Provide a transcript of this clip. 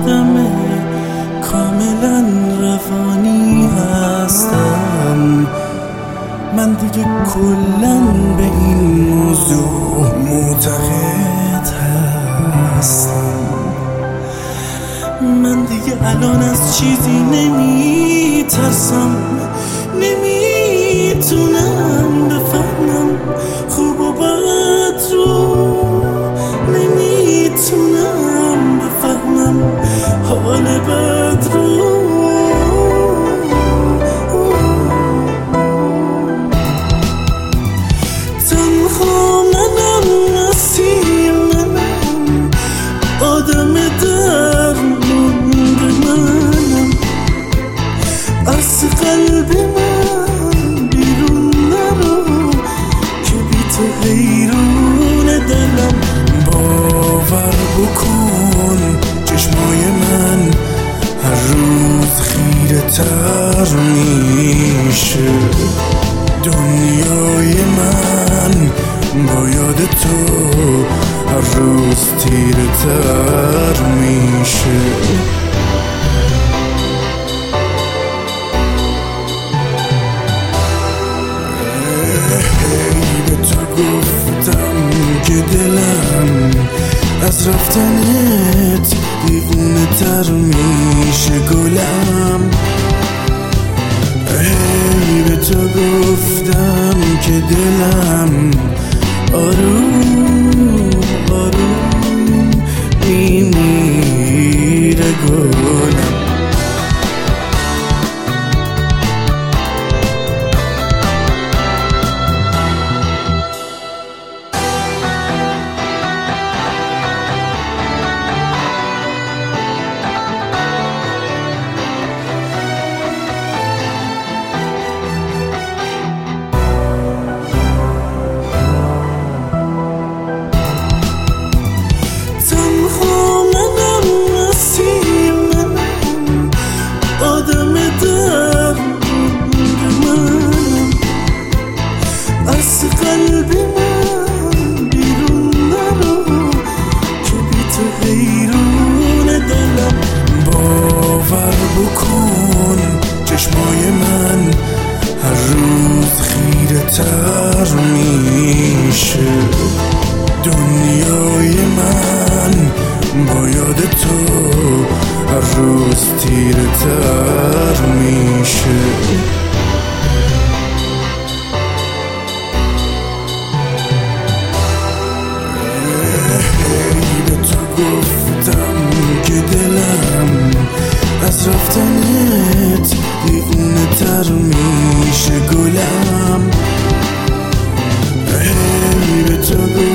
آدم کاملا روانی هستم. من دیگه کلن به این موضوع معتقد هستم. من دیگه الان از چیزی نمیترسم، نمیتونم بفهمم خوب و بد رو، نمیتونم بفهمم حال بد رو. تنها منم، مسیر منم، آدم درمونده منم، از قلب من بیرون نرو که بی تو حیرون دلم. باور بکن چشمای من هر روز خیره تر میشه. دنیای من با یاد تو هر روز تیره تر میشه. به تو گفتم که دلم از رفتنت دیوونه تر میشه گلم. به تو گفتم که دلم آروم آروم میمیره گلم. از قلب من بیرون نرو که بی تو حیرون دلم. باور بکن چشمای من هر روز خیره تر میشه. دنیای من با یاد تو هر روز تیره تر میشه. گفتم که دلم از رفتنت دیوونه تر میشه گلم. به تو